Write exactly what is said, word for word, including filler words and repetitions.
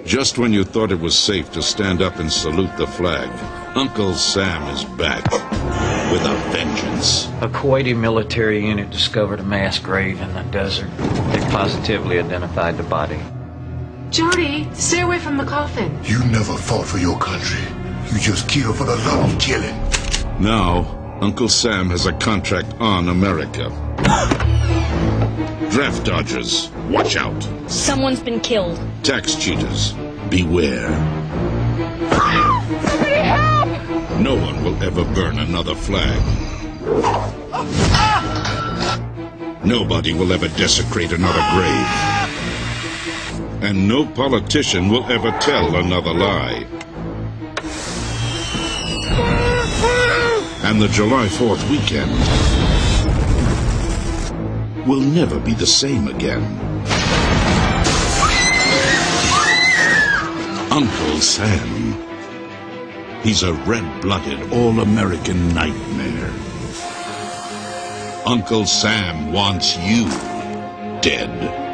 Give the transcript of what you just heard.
Just when you thought it was safe to stand up and salute the flag, Uncle Sam is back with a vengeance. A Kuwaiti military unit discovered a mass grave in the desert. They positively identified the body. Jody, stay away from the coffin. You never fought for your country. You just kill for the love of killing. Now, Uncle Sam has a contract on America. Draft dodgers, watch out. Someone's been killed. Tax cheaters, beware. Somebody help! No one will ever burn another flag. Nobody will ever desecrate another grave. And no politician will ever tell another lie. And the July fourth weekend will never be the same again. Uncle Sam. He's a red-blooded, all-American nightmare. Uncle Sam wants you dead.